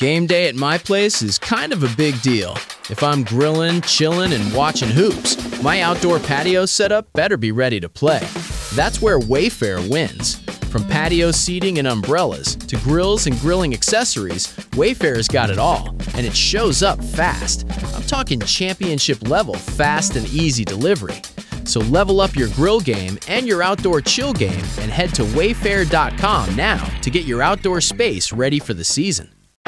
Game day at my place is kind of a big deal. If I'm grilling, chilling, and watching hoops, my outdoor patio setup better be ready to play. That's where Wayfair wins. From patio seating and umbrellas to grills and grilling accessories, Wayfair's got it all, and it shows up fast. I'm talking championship level fast and easy delivery. So level up your grill game and your outdoor chill game and head to wayfair.com now to get your outdoor space ready for the season.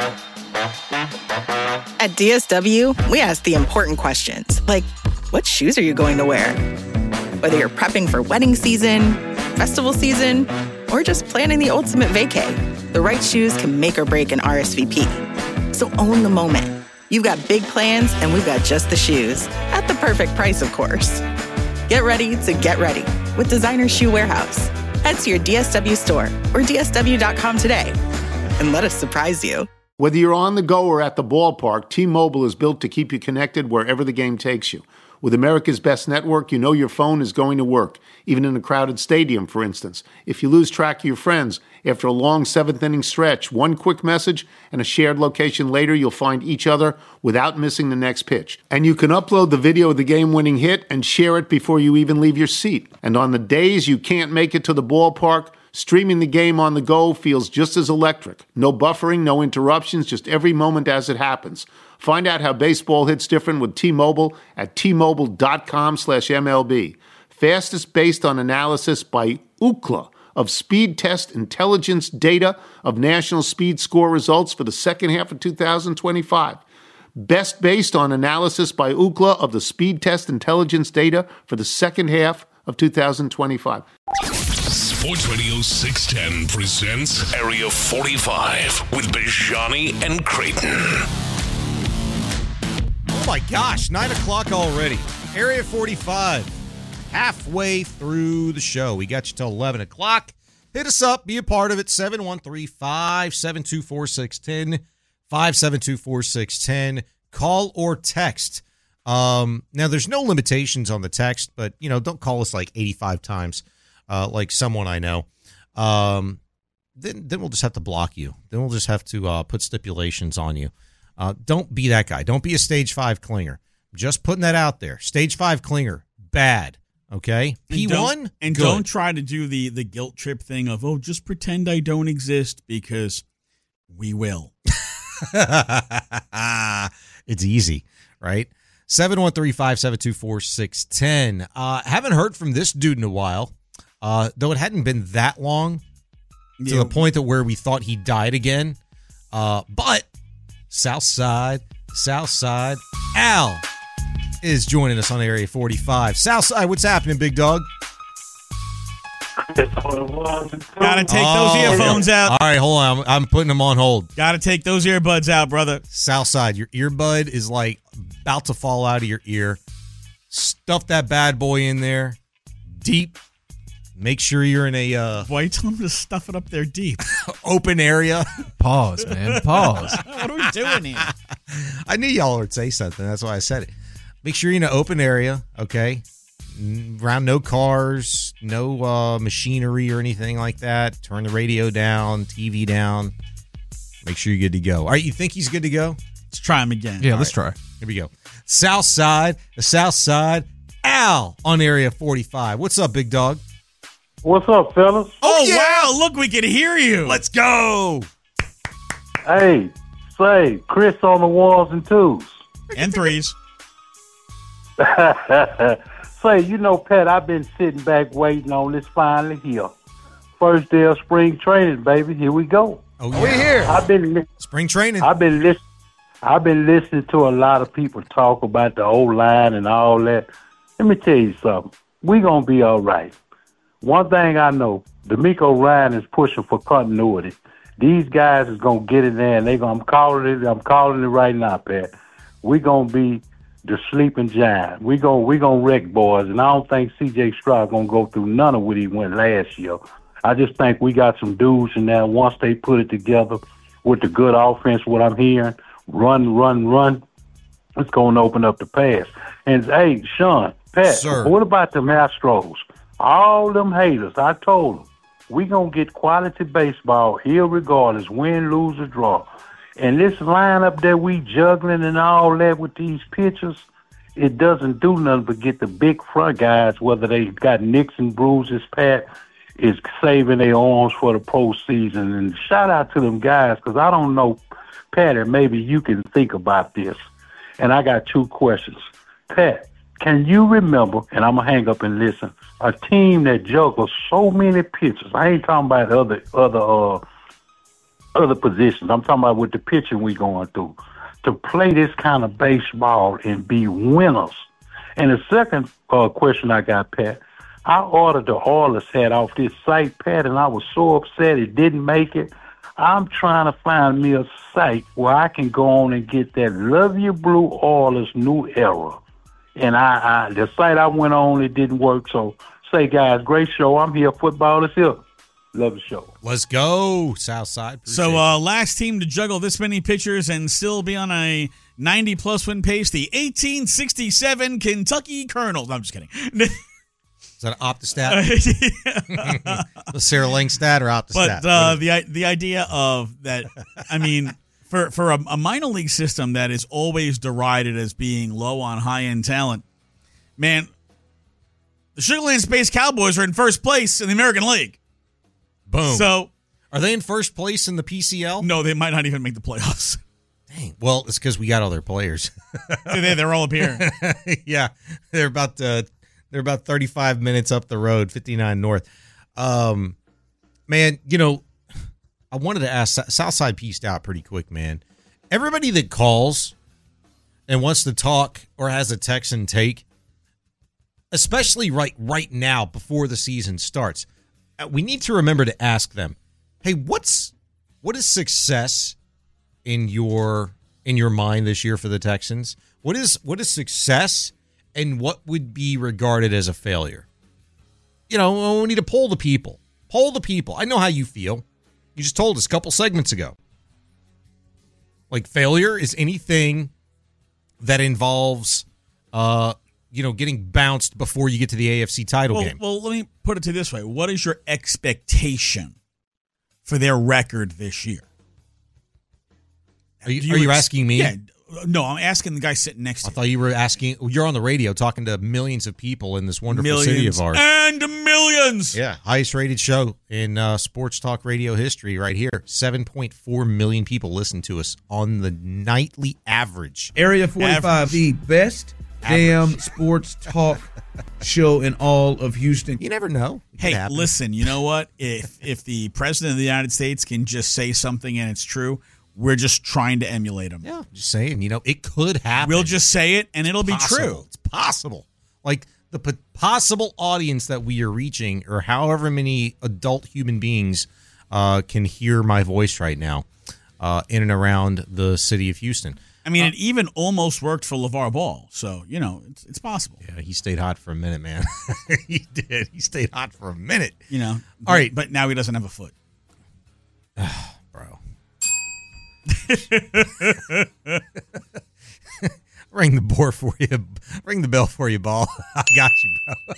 At DSW, we ask the important questions, like, what shoes are you going to wear? Whether you're prepping for wedding season, festival season, or just planning the ultimate vacay, the right shoes can make or break an RSVP. So own the moment. You've got big plans, and we've got just the shoes. At the perfect price, of course. Get ready to get ready with Designer Shoe Warehouse. Head to your DSW store or DSW.com today and let us surprise you. Whether you're on the go or at the ballpark, T-Mobile is built to keep you connected wherever the game takes you. With America's best network, you know your phone is going to work, even in a crowded stadium, for instance. If you lose track of your friends, after a long seventh-inning stretch, one quick message and a shared location later, you'll find each other without missing the next pitch. And you can upload the video of the game-winning hit and share it before you even leave your seat. And on the days you can't make it to the ballpark, streaming the game on the go feels just as electric. No buffering, no interruptions, just every moment as it happens. Find out how baseball hits different with T-Mobile at T-Mobile.com/MLB. Fastest based on analysis by Ookla of Speed Test Intelligence data of national speed score results for the second half of 2025. Best based on analysis by Ookla of the Speed Test Intelligence data for the second half of 2025. Sports Radio 610 presents Area 45 with Bijani and Creighton. Oh my gosh, 9 o'clock already. Area 45, halfway through the show. We got you till 11 o'clock. Hit us up, be a part of it, 713-572-4610, 572-4610. Call or text. Now, there's no limitations on the text, but, don't call us like 85 times. Like someone I know, then we'll just have to block you. Then we'll just have to put stipulations on you. Don't be that guy. Don't be a stage 5 clinger. Just putting that out there. Stage 5 clinger, bad. Okay? P1, and good. Don't try to do the guilt trip thing of, just pretend I don't exist, because we will. It's easy, right? 713-572-4610. Haven't heard from this dude in a while. Though it hadn't been that long to the point of where we thought he died again. But Southside, Al is joining us on Area 45. Southside, what's happening, big dog? Gotta take those earphones out. All right, hold on. I'm putting them on hold. Gotta take those earbuds out, brother. Southside, your earbud is like about to fall out of your ear. Stuff that bad boy in there deep. Make sure you're in a... Why you tell him to stuff it up there deep? Open area. Pause, man. Pause. What are we doing here? I knew y'all would say something. That's why I said it. Make sure you're in an open area, okay? Around no cars, no machinery or anything like that. Turn the radio down, TV down. Make sure you're good to go. All right, you think he's good to go? Let's try him again. Yeah, let's try. Here we go. Southside, Al on Area 45. What's up, big dog? What's up, fellas? Oh, yeah. Wow. Look, we can hear you. Let's go. Hey, say, Chris on the ones and twos. And threes. Say, Pat, I've been sitting back waiting on this finally here. First day of spring training, baby. Here we go. Oh, yeah. We're here. Spring training. I've been listening to a lot of people talk about the O-line and all that. Let me tell you something. We're going to be all right. One thing I know, D'Amico Ryan is pushing for continuity. These guys is going to get in there, and I'm calling it right now, Pat. We're going to be the sleeping giant. We're gonna wreck boys, and I don't think C.J. Stroud going to go through none of what he went last year. I just think we got some dudes in there. Once they put it together with the good offense, what I'm hearing, run, it's going to open up the pass. And, hey, Sean, Pat, Sir. What about the Astros? All them haters, I told them, we going to get quality baseball here regardless, win, lose, or draw. And this lineup that we juggling and all that with these pitchers, it doesn't do nothing but get the big front guys, whether they got nicks and bruises, Pat, is saving their arms for the postseason. And shout out to them guys, because I don't know, Pat, and maybe you can think about this. And I got 2 questions. Pat, can you remember, and I'm going to hang up and listen, a team that juggles so many pitchers? I ain't talking about other positions. I'm talking about with the pitching we going through. To play this kind of baseball and be winners. And the second question I got, Pat, I ordered the Oilers hat off this site, Pat, and I was so upset it didn't make it. I'm trying to find me a site where I can go on and get that Love You Blue Oilers New Era. And the site I went on, it didn't work. So say, guys, great show. I'm here. Football is here. Love the show. Let's go, Southside. So last team to juggle this many pitchers and still be on a 90-plus win pace, the 1867 Kentucky Colonels. No, I'm just kidding. Is that an Optistat? The Sarah Lang stat or Optistat? But the idea of that, I mean, for a minor league system that is always derided as being low on high-end talent, man, the Sugarland Space Cowboys are in first place in the American League. Boom. So, are they in first place in the PCL? No, they might not even make the playoffs. Dang. Well, it's because we got all their players. They're all up here. Yeah, they're about 35 minutes up the road, 59 North. Man, you know, I wanted to ask, Southside pieced out pretty quick, man. Everybody that calls and wants to talk or has a Texan take, especially right now before the season starts, we need to remember to ask them, hey, what is success in your mind this year for the Texans? What is success, and what would be regarded as a failure? You know, we need to poll the people. Poll the people. I know how you feel. You just told us a couple segments ago. Like, failure is anything that involves getting bounced before you get to the AFC title game. Well, let me put it to this way. What is your expectation for their record this year? Are you asking me? Yeah. No, I'm asking the guy sitting next to you. I thought you were asking. You're on the radio talking to millions of people in this wonderful city of ours. And millions. Yeah. Highest rated show in sports talk radio history right here. 7.4 million people listen to us on the nightly average. Area 45, the best damn sports talk show in all of Houston. You never know. Hey, listen, you know what? If the president of the United States can just say something and it's true, we're just trying to emulate him. Yeah, just saying, it could happen. We'll just say it and it'll be true. It's possible. Like the possible audience that we are reaching, or however many adult human beings can hear my voice right now in and around the city of Houston. I mean, it even almost worked for LeVar Ball. So, it's possible. Yeah, he stayed hot for a minute, man. He did. He stayed hot for a minute. All right. But now he doesn't have a foot. Bro. Ring the board for you. Ring the bell for you, Ball. I got you, bro.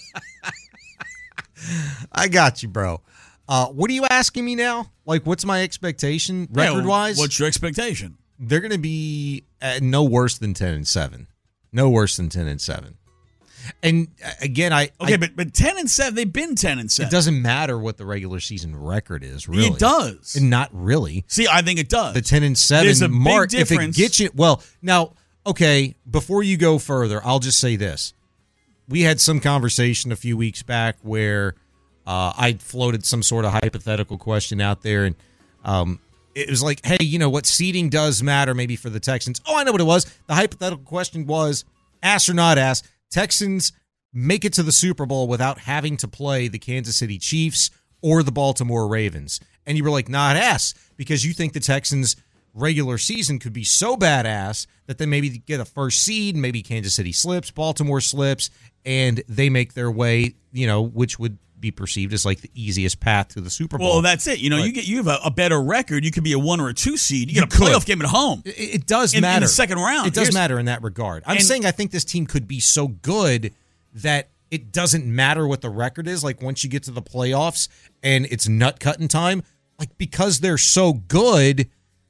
I got you, bro. What are you asking me now? Like, what's my expectation record-wise? What's your expectation? They're going to be no worse than 10-7. No worse than 10-7. And again, but 10-7, they've been 10-7. It doesn't matter what the regular season record is, really. It does. And not really. See, I think it does. The 10-7 mark, big difference. If it gets you, well, now, okay, before you go further, I'll just say this. We had some conversation a few weeks back where I floated some sort of hypothetical question out there, and it was like, hey, you know what, seeding does matter maybe for the Texans. Oh, I know what it was. The hypothetical question was, ass or not ass, Texans make it to the Super Bowl without having to play the Kansas City Chiefs or the Baltimore Ravens. And you were like, not ass, because you think the Texans' regular season could be so badass that they maybe get a first seed, maybe Kansas City slips, Baltimore slips, and they make their way, which would be perceived as like the easiest path to the Super Bowl. Well, that's it. You have a better record. You could be a 1 or a 2 seed. You get a playoff game at home. It does matter in the second round. It does matter in that regard. I'm saying I think this team could be so good that it doesn't matter what the record is. Like once you get to the playoffs and it's nut cutting time, like because they're so good,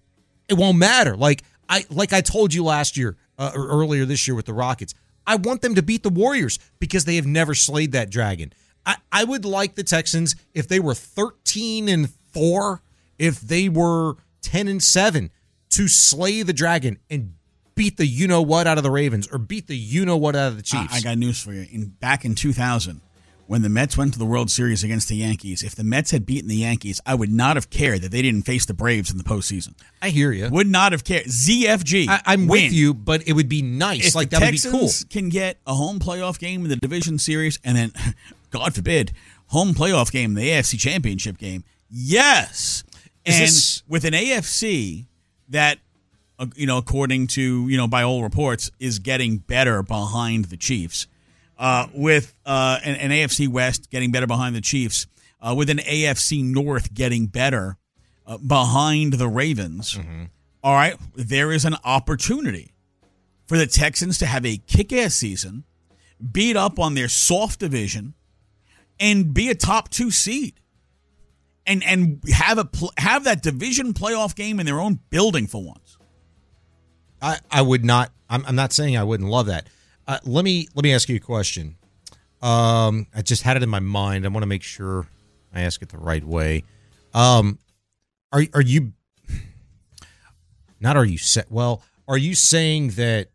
It won't matter. Like I told you last year or earlier this year with the Rockets, I want them to beat the Warriors because they have never slayed that dragon. I would like the Texans if they were 13-4, if they were 10-7, to slay the dragon and beat the you-know-what out of the Ravens or beat the you-know-what out of the Chiefs. I got news for you. Back in 2000, when the Mets went to the World Series against the Yankees, if the Mets had beaten the Yankees, I would not have cared that they didn't face the Braves in the postseason. I hear you. Would not have cared. ZFG. I'm win. with you, but it would be nice. If like the that would be cool. Texans can get a home playoff game in the division series, and then, God forbid, home playoff game in the AFC Championship game, yes. With an AFC that, according to, by all reports, is getting better behind the Chiefs, with an AFC West getting better behind the Chiefs, with an AFC North getting better behind the Ravens, all right, there is an opportunity for the Texans to have a kick-ass season, beat up on their soft division, and be a top 2 seed. And have that division playoff game in their own building for once. I would not. I'm not saying I wouldn't love that. Let me ask you a question. I just had it in my mind. I want to make sure I ask it the right way. Are you not? Are you set? Well, are you saying that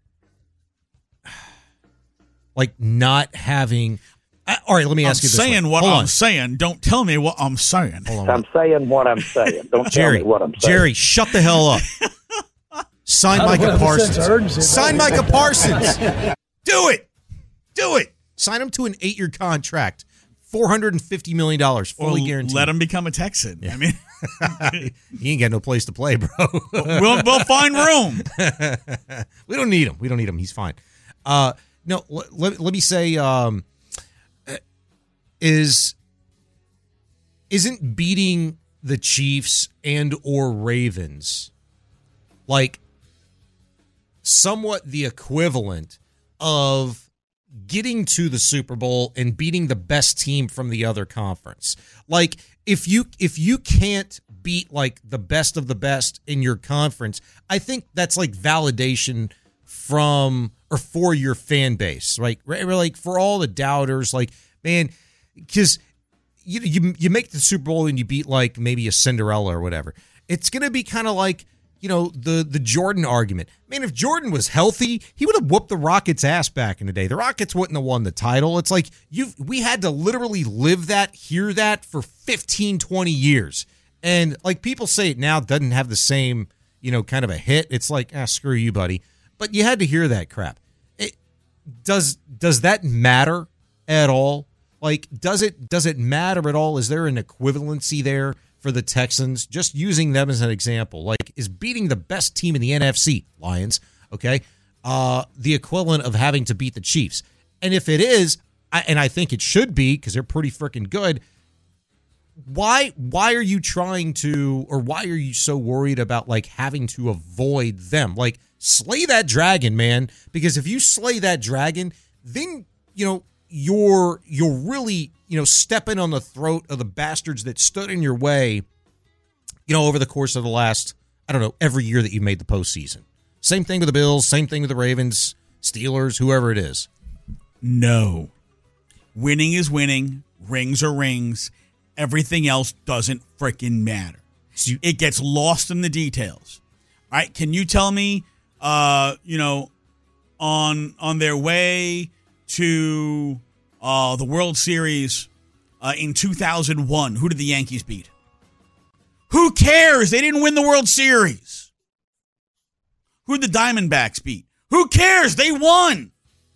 like not having? All right, let me ask you this. I'm saying what I'm saying. Don't tell me what I'm saying. I'm saying what I'm saying. Don't tell me what I'm saying. Jerry, shut the hell up. Sign Micah Parsons. Sign Micah Parsons. Do it. Sign him to an 8-year contract. $450 million, fully guaranteed. Let him become a Texan. Yeah. I mean, he ain't got no place to play, bro. we'll find room. We don't need him. He's fine. No, let me say, isn't beating the Chiefs and or Ravens like somewhat the equivalent of getting to the Super Bowl and beating the best team from the other conference? Like if you can't beat like the best of the best in your conference, I think that's like validation from or for your fan base, right? Like for all the doubters, like, man, because you make the Super Bowl and you beat like maybe a Cinderella or whatever. It's going to be kind of like, the Jordan argument. Man, if Jordan was healthy, he would have whooped the Rockets' ass back in the day. The Rockets wouldn't have won the title. It's like we had to literally live that, hear that for 15, 20 years. And like people say it now doesn't have the same, kind of a hit. It's like, screw you, buddy. But you had to hear that crap. Does that matter at all? Like, does it matter at all? Is there an equivalency there for the Texans? Just using them as an example, like, is beating the best team in the NFC, Lions, okay, the equivalent of having to beat the Chiefs? And if it is, and I think it should be because they're pretty freaking good, why are you trying to, or why are you so worried about like having to avoid them? Like, slay that dragon, man, because if you slay that dragon, then you're really stepping on the throat of the bastards that stood in your way over the course of the last, I don't know, every year that you made the postseason. Same thing with the Bills, same thing with the Ravens, Steelers, whoever it is. No, winning is winning, rings are rings, everything else doesn't freaking matter. It gets lost in the details. All right, can you tell me on their way to the World Series in 2001, who did the Yankees beat? Who cares? They didn't win the World Series. Who did the Diamondbacks beat? Who cares? They won.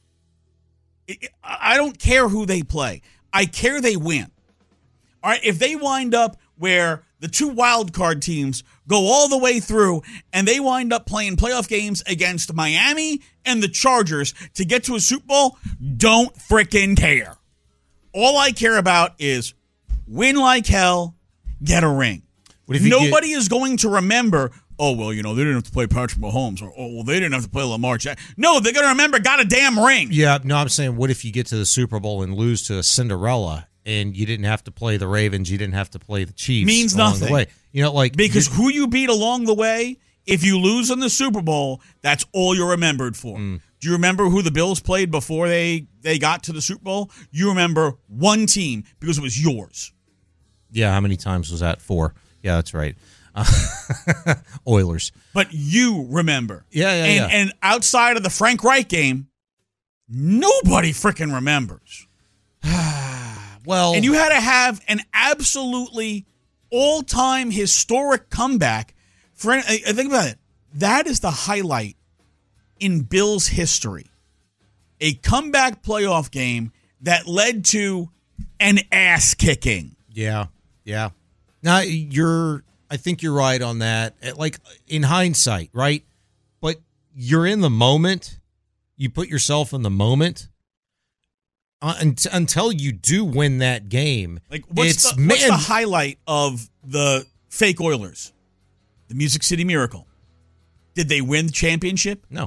I don't care who they play. I care they win. All right, if they wind up where the two wild card teams go all the way through and they wind up playing playoff games against Miami and the Chargers to get to a Super Bowl, don't frickin' care. All I care about is win like hell, get a ring. Nobody is going to remember, they didn't have to play Patrick Mahomes, or they didn't have to play Lamar Jackson. No, they're going to remember, got a damn ring. Yeah, no, I'm saying, what if you get to the Super Bowl and lose to a Cinderella and you didn't have to play the Ravens, you didn't have to play the Chiefs? Means along nothing. The way. Because who you beat along the way If you lose in the Super Bowl, that's all you're remembered for. Do you remember who the Bills played before they got to the Super Bowl? You remember one team because it was yours. Yeah, how many times was that? 4. Yeah, that's right. Oilers. But you remember. Yeah. And outside of the Frank Reich game, nobody freaking remembers. Well, and you had to have an absolutely all-time historic comeback. Think about it. That is the highlight in Bills history. A comeback playoff game that led to an ass kicking. Yeah. Now, I think you're right on that. Like, in hindsight, right? But you're in the moment. You put yourself in the moment. Until you do win that game. Like, what's the highlight of the fake Oilers? The Music City Miracle. Did they win the championship? No.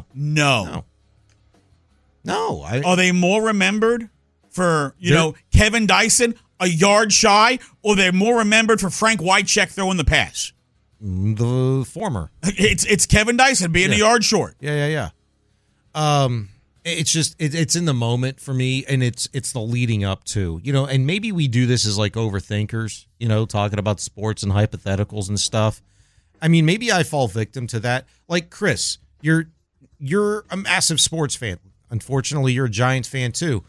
Are they more remembered for, Kevin Dyson a yard shy, or they're more remembered for Frank Wycheck throwing the pass? The former. It's Kevin Dyson being a yard short. Yeah. It's just it's in the moment for me, and it's the leading up to, and maybe we do this as like overthinkers, talking about sports and hypotheticals and stuff. I mean, maybe I fall victim to that. Like, Chris, you're a massive sports fan. Unfortunately, you're a Giants fan too.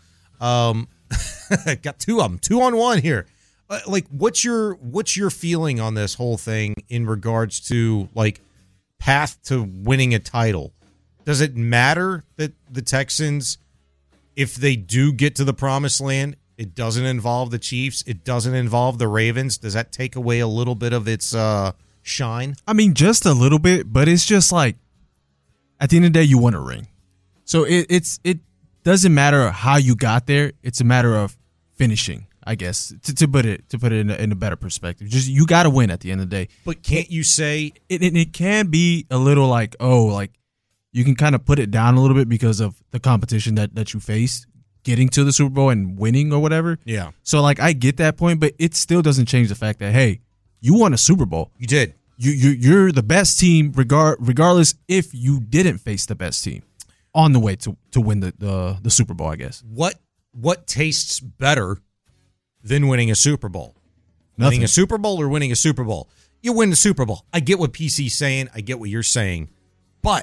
Got 2 of them, 2 on 1 here. Like, what's your feeling on this whole thing in regards to like path to winning a title? Does it matter that the Texans, if they do get to the promised land, it doesn't involve the Chiefs, it doesn't involve the Ravens? Does that take away a little bit of its shine? I mean, just a little bit, but it's just like, at the end of the day, you want a ring. So it doesn't matter how you got there. It's a matter of finishing, I guess, to put it in a better perspective. Just, you got to win at the end of the day. But can't you say it can be a little like, you can kind of put it down a little bit because of the competition that you face getting to the Super Bowl and winning or whatever. Yeah. So, like, I get that point, but it still doesn't change the fact that, hey, you won a Super Bowl. You did. You're the best team regardless if you didn't face the best team on the way to win the Super Bowl, I guess. What tastes better than winning a Super Bowl? Nothing. Winning a Super Bowl or winning a Super Bowl? You win the Super Bowl. I get what PC's saying. I get what you're saying. But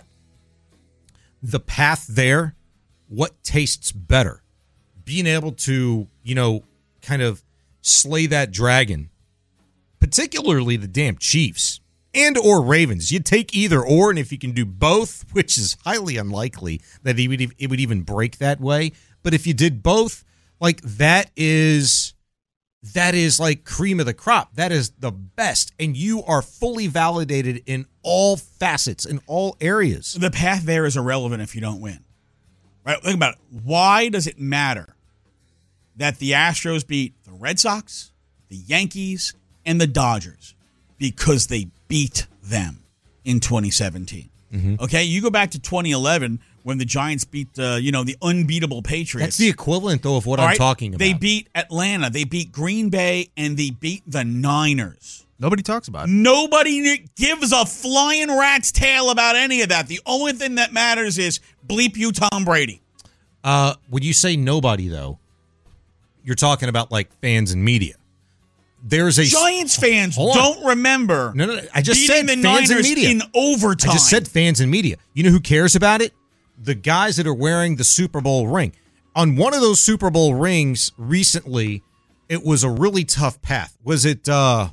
the path there, what tastes better? Being able to, kind of slay that dragon, particularly the damn Chiefs and or Ravens. You take either or, and if you can do both, which is highly unlikely that it would even break that way. But if you did both, like, that is like cream of the crop. That is the best. And you are fully validated in all facets, in all areas. The path there is irrelevant if you don't win. Right? Think about it. Why does it matter that the Astros beat the Red Sox, the Yankees, and the Dodgers? Because they beat them in 2017. Mm-hmm. Okay? You go back to 2011 when the Giants beat the unbeatable Patriots. That's the equivalent, though, of what I'm talking about. They beat Atlanta, they beat Green Bay, and they beat the Niners. Nobody talks about it. Nobody gives a flying rat's tail about any of that. The only thing that matters is bleep you Tom Brady. When you say nobody, though, you're talking about like fans and media. There's a Giants fans don't remember. No. I just said the fans Niners and media in overtime. I just said fans and media. You know who cares about it? The guys that are wearing the Super Bowl ring. On one of those Super Bowl rings recently, it was a really tough path. Was it? I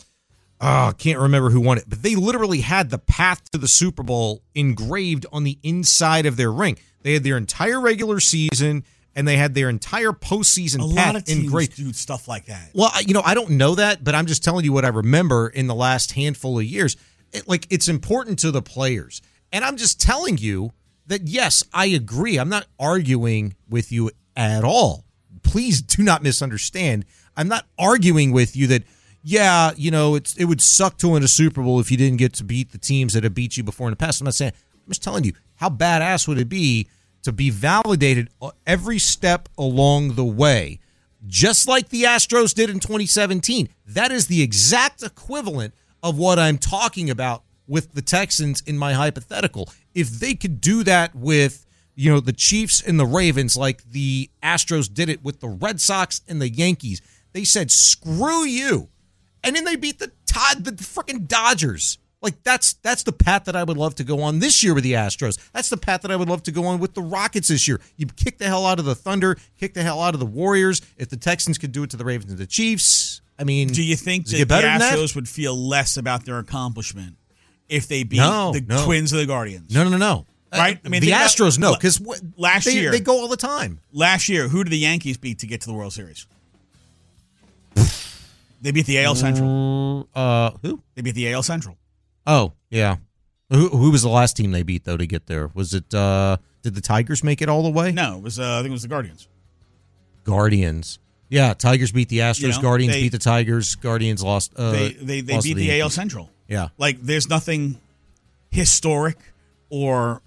can't remember who won it, but they literally had the path to the Super Bowl engraved on the inside of their ring. They had their entire regular season, and they had their entire postseason path lot of teams engraved. do stuff like that. Well, I don't know that, but I'm just telling you what I remember in the last handful of years. It's important to the players. And I'm just telling you that, yes, I agree. I'm not arguing with you at all. Please do not misunderstand. I'm not arguing with you that, yeah, it would suck to win a Super Bowl if you didn't get to beat the teams that have beat you before in the past. I'm not saying. I'm just telling you, how badass would it be to be validated every step along the way, just like the Astros did in 2017. That is the exact equivalent of what I'm talking about with the Texans in my hypothetical. If they could do that with, the Chiefs and the Ravens, like the Astros did it with the Red Sox and the Yankees, they said, screw you. And then they beat the freaking Dodgers. Like, that's the path that I would love to go on this year with the Astros. That's the path that I would love to go on with the Rockets this year. You kick the hell out of the Thunder, kick the hell out of the Warriors. If the Texans could do it to the Ravens and the Chiefs, I mean, do you think that the Astros would feel less about their accomplishment if they beat the Twins or the Guardians? No. Right? I mean, the Astros, no, because last year they go all the time. Last year, who did the Yankees beat to get to the World Series? They beat the AL Central. Who? They beat the AL Central. Oh, yeah. Who was the last team they beat, though, to get there? Was it, did the Tigers make it all the way? No, it was, I think it was the Guardians. Guardians. Yeah, Tigers beat the Astros, Guardians beat the Tigers, Guardians lost. They beat the AL Central. Yeah. Like, there's nothing historic or,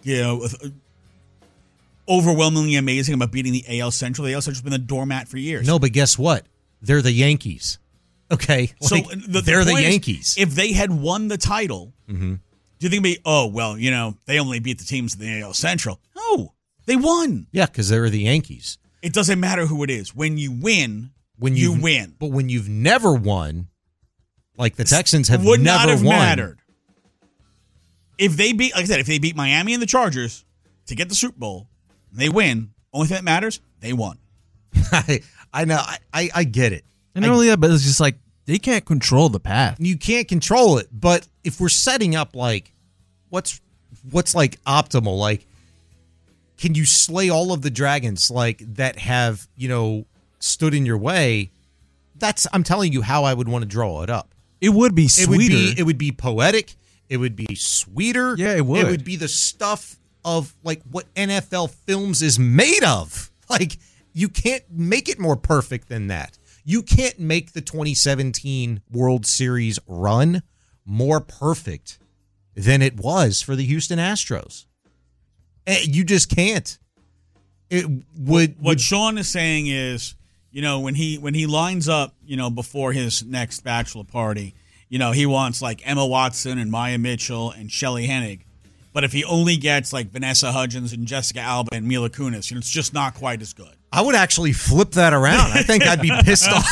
overwhelmingly amazing about beating the AL Central. The AL Central's been a doormat for years. No, but guess what? They're the Yankees. Okay, so they're the Yankees. If they had won the title, do you think it'd be, they only beat the teams in the AL Central? No, they won. Yeah, because they're the Yankees. It doesn't matter who it is. When you win, you win. But when you've never won, like the Texans have would never not have won. mattered. If they beat, like I said, if they beat Miami and the Chargers to get the Super Bowl, and they win, only thing that matters, they won. I know. I get it. And not only that, but it's just like they can't control the path. You can't control it. But if we're setting up like what's like optimal, like can you slay all of the dragons like that have, stood in your way? I'm telling you how I would want to draw it up. It would be sweeter. It would be poetic. It would be sweeter. Yeah, it would. It would be the stuff of like what NFL Films is made of. Like you can't make it more perfect than that. You can't make the 2017 World Series run more perfect than it was for the Houston Astros. You just can't. What Sean is saying is, when he lines up, before his next bachelor party, he wants like Emma Watson and Maya Mitchell and Shelley Hennig. But if he only gets like Vanessa Hudgens and Jessica Alba and Mila Kunis, it's just not quite as good. I would actually flip that around. I think I'd be pissed off.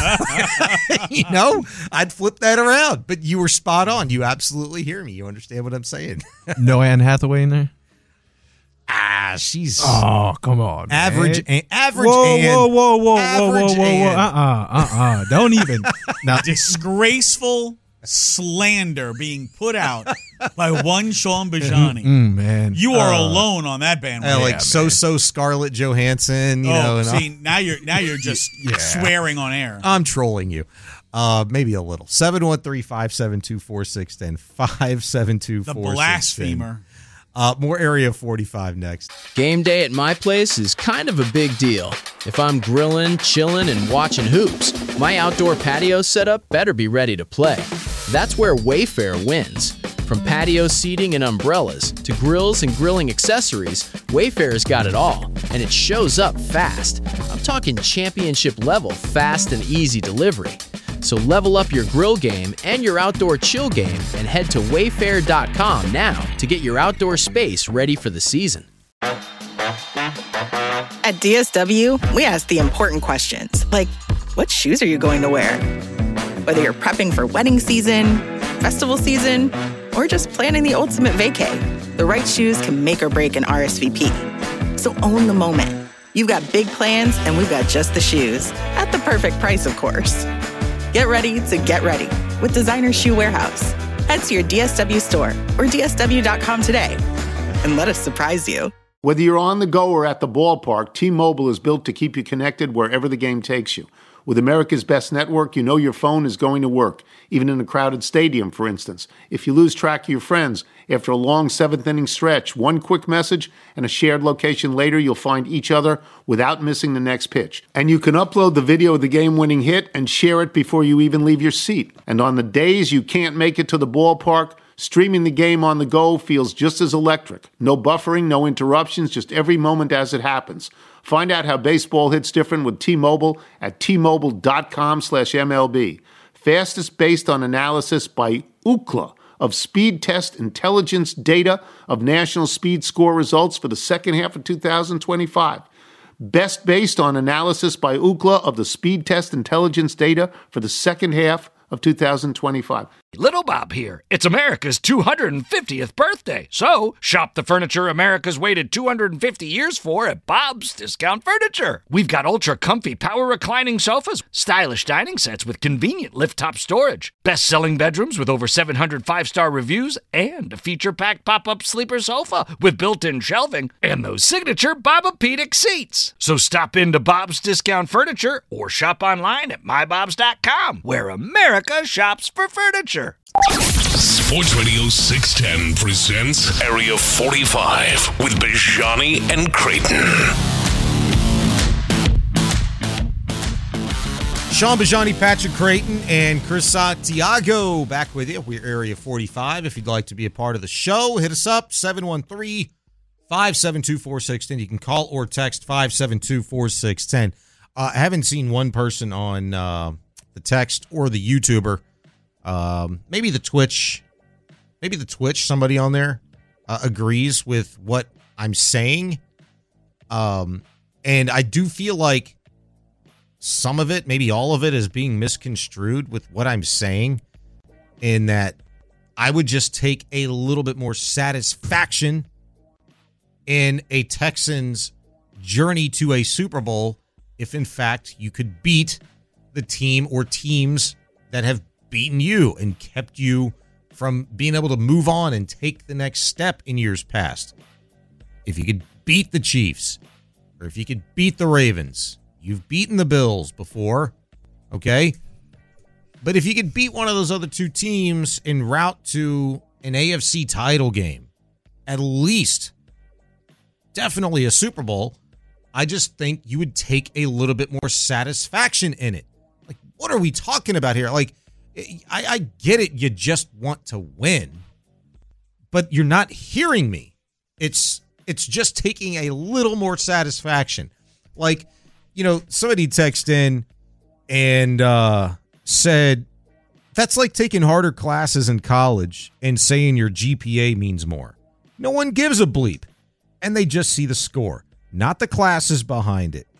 I'd flip that around. But you were spot on. You absolutely hear me. You understand what I'm saying. No Anne Hathaway in there? She's... Oh, come on, average. Man. Average. Whoa. Don't even. Now, disgraceful slander being put out by one Sean Bajani. Man, you are alone on that bandwagon. So Scarlett Johansson. Now you're just swearing on air. I'm trolling you. Maybe a little. 713-572-4610. 572-4610. The blasphemer. More Area 45 next. Game day at my place is kind of a big deal. If I'm grilling, chilling, and watching hoops, my outdoor patio setup better be ready to play. That's where Wayfair wins. From patio seating and umbrellas to grills and grilling accessories, Wayfair's got it all, and it shows up fast. I'm talking championship level fast and easy delivery. So level up your grill game and your outdoor chill game and head to wayfair.com now to get your outdoor space ready for the season. At DSW, we ask the important questions, like what shoes are you going to wear? Whether you're prepping for wedding season, festival season, or just planning the ultimate vacay, the right shoes can make or break an RSVP. So own the moment. You've got big plans, and we've got just the shoes. At the perfect price, of course. Get ready to get ready with Designer Shoe Warehouse. Head to your DSW store or DSW.com today and let us surprise you. Whether you're on the go or at the ballpark, T-Mobile is built to keep you connected wherever the game takes you. With America's best network, you know your phone is going to work, even in a crowded stadium, for instance. If you lose track of your friends, after a long seventh-inning stretch, one quick message and a shared location later, you'll find each other without missing the next pitch. And you can upload the video of the game-winning hit and share it before you even leave your seat. And on the days you can't make it to the ballpark, streaming the game on the go feels just as electric. No buffering, no interruptions, just every moment as it happens. Find out how baseball hits different with T-Mobile at T-Mobile.com/MLB. Fastest based on analysis by Ookla, of speed test intelligence data of national speed score results for the second half of 2025. Best based on analysis by Ookla of the speed test intelligence data for the second half of 2025. Little Bob here. It's America's 250th birthday. So, shop the furniture America's waited 250 years for at Bob's Discount Furniture. We've got ultra comfy power reclining sofas, stylish dining sets with convenient lift-top storage, best-selling bedrooms with over 700 five-star reviews, and a feature-packed pop-up sleeper sofa with built-in shelving, and those signature Bobapedic seats. So stop into Bob's Discount Furniture or shop online at mybobs.com, where America shops for furniture. Sports Radio 610 presents Area 45 with Bijani and Creighton. Sean Bijani, Patrick Creighton, and Chris Santiago back with you. We're Area 45. If you'd like to be a part of the show, hit us up, 713-572-4610. You can call or text 572-4610. I haven't seen one person on the text or the YouTuber. Maybe the Twitch, somebody on there agrees with what I'm saying. And I do feel like some of it, maybe all of it, is being misconstrued with what I'm saying, in that I would just take a little bit more satisfaction in a Texans journey to a Super Bowl if, in fact, you could beat the team or teams that have beaten you and kept you from being able to move on and take the next step in years past. If you could beat the Chiefs, or if you could beat the Ravens, you've beaten the Bills before, okay? But if you could beat one of those other two teams en route to an AFC title game, at least, definitely a Super Bowl, I just think you would take a little bit more satisfaction in it. Like, what are we talking about here? Like, I get it. You just want to win, but you're not hearing me. It's just taking a little more satisfaction. Like, somebody texted in and said, that's like taking harder classes in college and saying your GPA means more. No one gives a bleep, and they just see the score, not the classes behind it.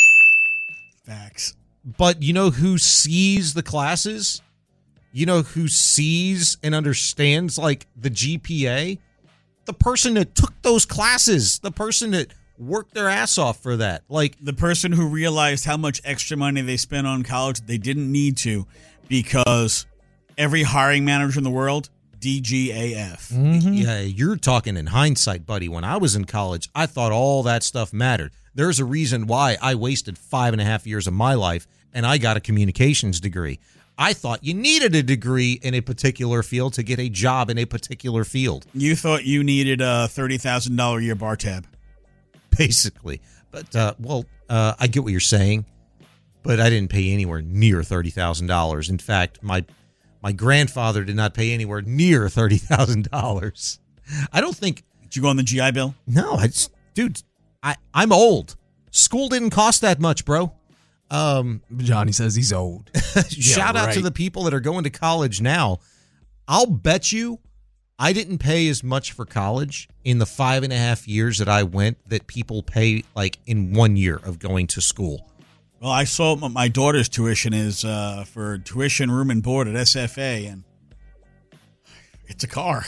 Facts. But you know who sees the classes? You know who sees and understands, like, the GPA? The person that took those classes, the person that worked their ass off for that. Like, the person who realized how much extra money they spent on college they didn't need to, because every hiring manager in the world, DGAF. Mm-hmm. Yeah, you're talking in hindsight, buddy. When I was in college, I thought all that stuff mattered. There's a reason why I wasted 5.5 years of my life and I got a communications degree. I thought you needed a degree in a particular field to get a job in a particular field. You thought you needed a $30,000 a year bar tab. Basically. But, I get what you're saying, but I didn't pay anywhere near $30,000. In fact, my grandfather did not pay anywhere near $30,000. I don't think... Did you go on the GI Bill? No, I'm old. School didn't cost that much, bro. Johnny says he's old. Shout out to the people that are going to college now. I'll bet you I didn't pay as much for college in the 5.5 years that I went that people pay like in 1 year of going to school. Well, I saw my daughter's tuition is for tuition, room, and board at SFA, and it's a car.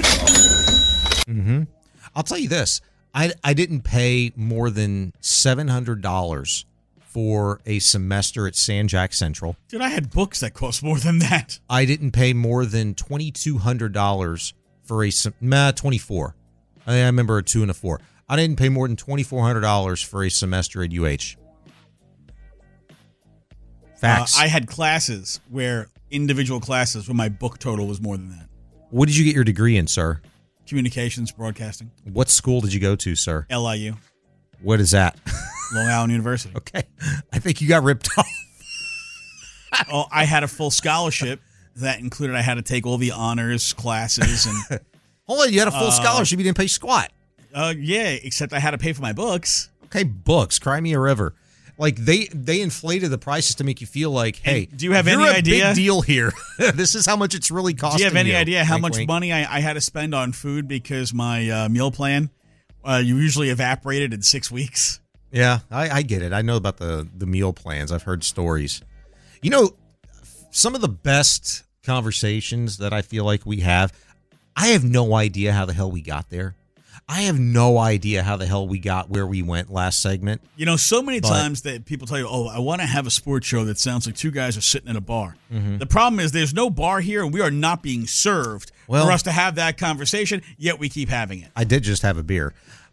Mm-hmm. I'll tell you this. I didn't pay more than $700 for a semester at San Jac Central. Dude, I had books that cost more than that. I didn't pay more than $2,200 for a $24. I remember a 2 and a 4. I didn't pay more than $2,400 for a semester at UH. Facts. I had classes where my book total was more than that. What did you get your degree in, sir? Communications broadcasting. What school did you go to, sir? LIU. What is that? Long Island University. Okay. I think you got ripped off. Oh, I had a full scholarship that included I had to take all the honors classes. And hold on, you had a full scholarship. You didn't pay squat. Yeah, except I had to pay for my books. Okay, books. Cry me a river. Like they inflated the prices to make you feel like, hey, do you have you're any a idea? Big deal here. This is how much it's really costing. Do you have any idea how wink, much wink. money I had to spend on food because my meal plan you usually evaporated in 6 weeks? Yeah, I get it. I know about the meal plans. I've heard stories. You know, some of the best conversations that I feel like we have, I have no idea how the hell we got there. I have no idea how the hell we got where we went last segment. You know, so many times that people tell you, I want to have a sports show that sounds like two guys are sitting in a bar. Mm-hmm. The problem is there's no bar here, and we are not being served for us to have that conversation, yet we keep having it. I did just have a beer.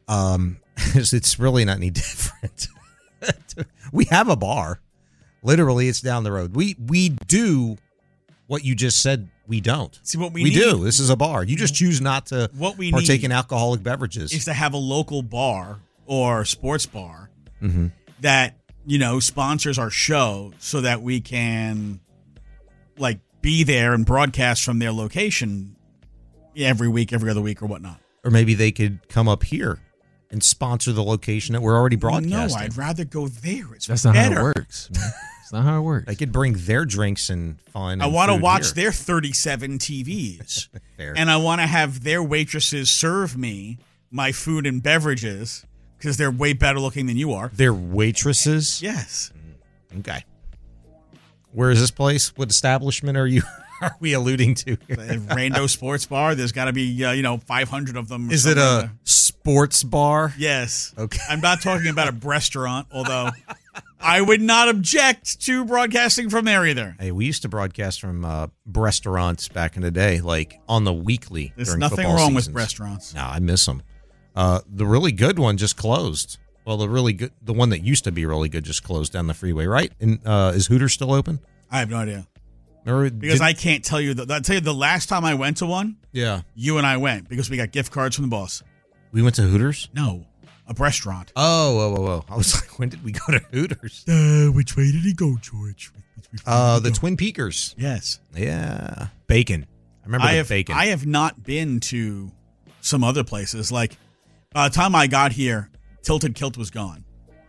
It's really not any different. We have a bar. Literally, it's down the road. We do what you just said. We don't. See, what we need, do. This is a bar. You just choose not to partake in alcoholic beverages. Is to have a local bar or sports bar that, you know, sponsors our show so that we can, like, be there and broadcast from their location every week, every other week, or whatnot. Or maybe they could come up here and sponsor the location that we're already broadcasting. No, I'd rather go there. That's not how it works, man. It's not how it works. They could bring their drinks and fun. I want to watch their 37 TVs. Fair. And I want to have their waitresses serve me my food and beverages because they're way better looking than you are. Their waitresses? Yes. Okay. Where is this place? What establishment are we alluding to here? Rando Sports Bar. There's got to be 500 of them. Is it a sports bar? Yes. Okay. I'm not talking about a restaurant, although I would not object to broadcasting from there either. Hey, we used to broadcast from restaurants back in the day, like on the weekly. There's during nothing football wrong seasons. with restaurants. No, I miss them. The really good one just closed. Well, the one that used to be really good just closed down the freeway, right? And is Hooters still open? I have no idea. Because I can't tell you. I'll tell you the last time I went to one. Yeah. You and I went because we got gift cards from the boss. We went to Hooters? No, a restaurant. Oh. I was like, when did we go to Hooters? Which way did he go, George? The Twin Peakers. Yes. Yeah. Bacon. I remember bacon. I have not been to some other places. Like, by the time I got here, Tilted Kilt was gone.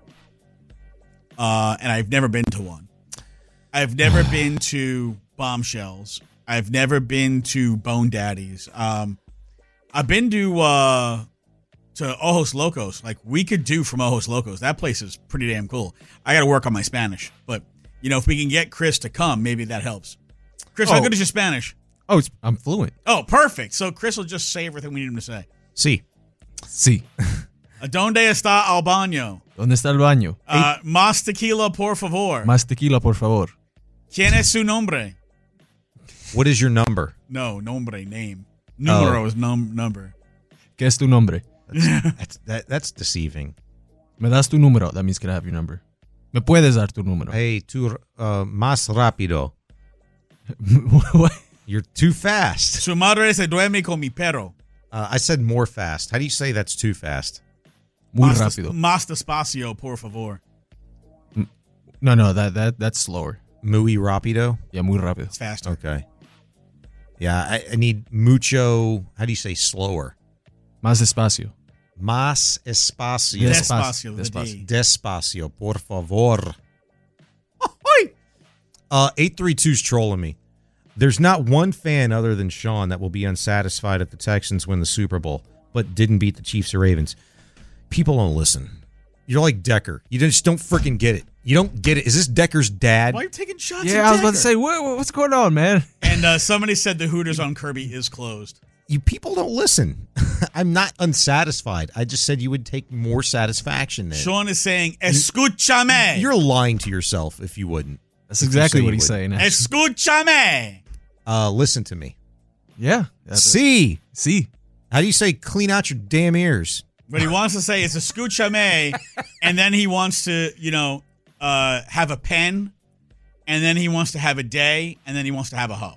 And I've never been to one. I've never been to Bombshells. I've never been to Bone Daddies. I've been to Ojos Locos. Like, we could do from Ojos Locos. That place is pretty damn cool. I got to work on my Spanish. But, if we can get Chris to come, maybe that helps. Chris, how good is your Spanish? Oh, I'm fluent. Oh, perfect. So Chris will just say everything we need him to say. Sí. ¿Dónde está el baño? ¿Dónde está el baño? Más tequila, por favor. Más tequila, por favor. ¿Quién es su nombre? What is your number? No, nombre, name. Número is number. ¿Qué es tu nombre? That's deceiving. Me das tu número. That means can I have your number? Me puedes dar tu número. Hey, tú más rápido. What? You're too fast. Su madre se duerme con mi perro. I said more fast. How do you say that's too fast? Muy rápido. Más despacio, por favor. No, that's slower. Muy rápido? Yeah, muy rápido. It's faster. Okay. Yeah, I need mucho. How do you say slower? Más despacio. Más espacio. Despacio, por favor. 832's trolling me. There's not one fan other than Sean that will be unsatisfied if the Texans win the Super Bowl, but didn't beat the Chiefs or Ravens. People don't listen. You're like Decker. You just don't freaking get it. You don't get it. Is this Decker's dad? Why are you taking shots Yeah, at I was about Decker? to say, what's going on, man? And somebody said the Hooters on Kirby is closed. You people don't listen. I'm not unsatisfied. I just said you would take more satisfaction than. Sean is saying, escúchame. You're lying to yourself if you wouldn't. That's exactly what he's saying. Escúchame. Listen to me. Yeah. See. How do you say clean out your damn ears? What he wants to say is escúchame, and then he wants to, have a pen, and then he wants to have a day, and then he wants to have a hoe.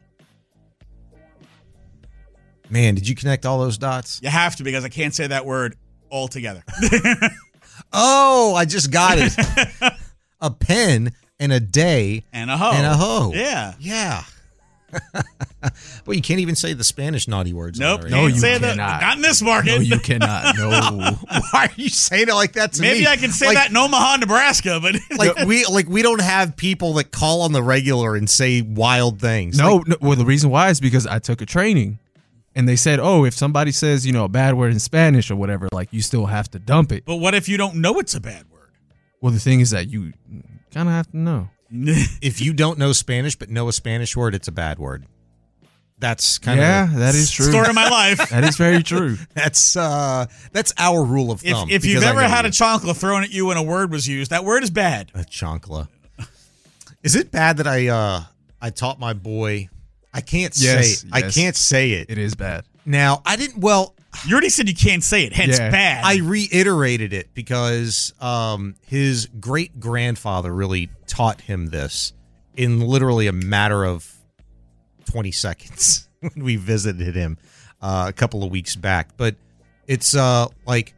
Man, did you connect all those dots? You have to, because I can't say that word all together. Oh, I just got it. A pen and a day and a hoe. And a hoe. Yeah. Yeah. Well, you can't even say the Spanish naughty words. Nope. No, you say cannot. Not in this market. No, you cannot. No. Why are you saying it like that to me? Maybe I can say that in Omaha, Nebraska, but we don't have people that call on the regular and say wild things. No, well, the reason why is because I took a training, and they said, oh, if somebody says, a bad word in Spanish or whatever, like, you still have to dump it. But what if you don't know it's a bad word? Well, the thing is that you kind of have to know. If you don't know Spanish but know a Spanish word, it's a bad word. That's kind of that is true. Story of my life. That is very true. That's our rule of thumb. If you've ever had a chancla thrown at you and a word was used, that word is bad. A chancla. Is it bad that I taught my boy? I can't say it. I can't say it. It is bad. Now, I didn't. Well, you already said you can't say it. Hence, bad. I reiterated it because his great grandfather really taught him this in literally a matter of 20 seconds when we visited him a couple of weeks back. But it's like,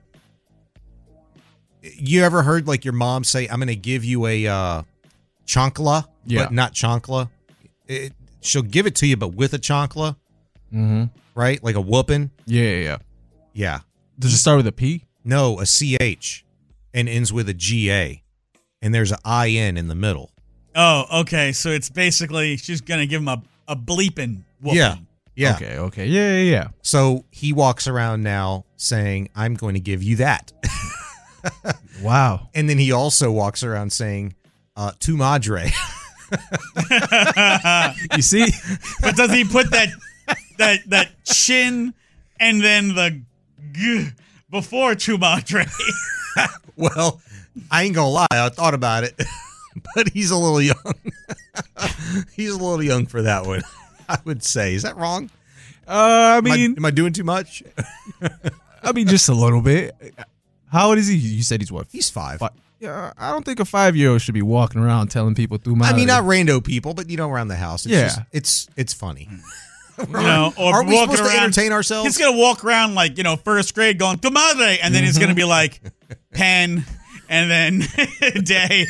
you ever heard like your mom say, I'm going to give you a chancla, but not chancla? She'll give it to you, but with a chancla, right? Like a whooping. Yeah. Does it start with a P? No, a CH, and ends with a GA, and there's an IN in the middle. Oh, okay. So it's basically she's going to give him a bleeping whooping. Yeah. Okay. Yeah. So he walks around now saying, I'm going to give you that. Wow. And then he also walks around saying, tu madre. You see? But does he put that chin and then the g before tu madre? Well, I ain't gonna lie. I thought about it, but he's a little young. He's a little young for that one, I would say. Is that wrong? I mean, am I doing too much? I mean, just a little bit. How old is he? You said he's what? He's 5. Yeah, I don't think a 5-year-old should be walking around telling people through my. I mean, not rando people, but around the house. It's it's funny. Or are we supposed to entertain ourselves? He's gonna walk around like first grade, going tu madre, and then he's gonna be like pen, and then day,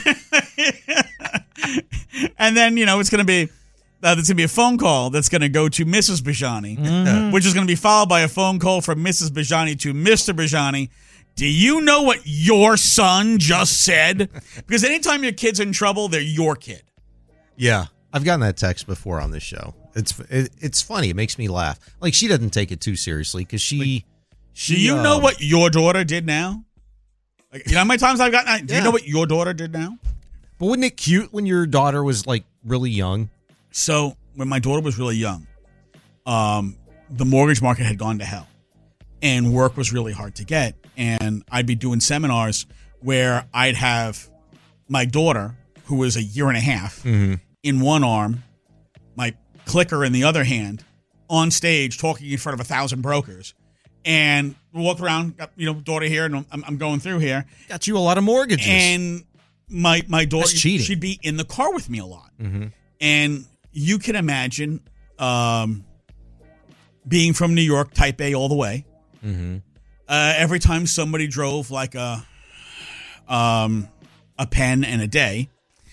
and then it's gonna be. There's going to be a phone call that's going to go to Mrs. Bajani, which is going to be followed by a phone call from Mrs. Bajani to Mr. Bajani. Do you know what your son just said? Because anytime your kid's in trouble, they're your kid. Yeah. I've gotten that text before on this show. It's funny. It makes me laugh. Like, she doesn't take it too seriously because she do you know what your daughter did now? Like, how many times I've gotten do you know what your daughter did now? But wasn't it cute when your daughter was, like, really young? So when my daughter was really young, the mortgage market had gone to hell and work was really hard to get. And I'd be doing seminars where I'd have my daughter, who was a year and a half, in one arm, my clicker in the other hand, on stage talking in front of 1,000 brokers. And we walk around, got, daughter here, and I'm going through here. Got you a lot of mortgages. And my daughter, that's cheating. She'd be in the car with me a lot. And you can imagine being from New York, type A all the way. Every time somebody drove like a pen and a day,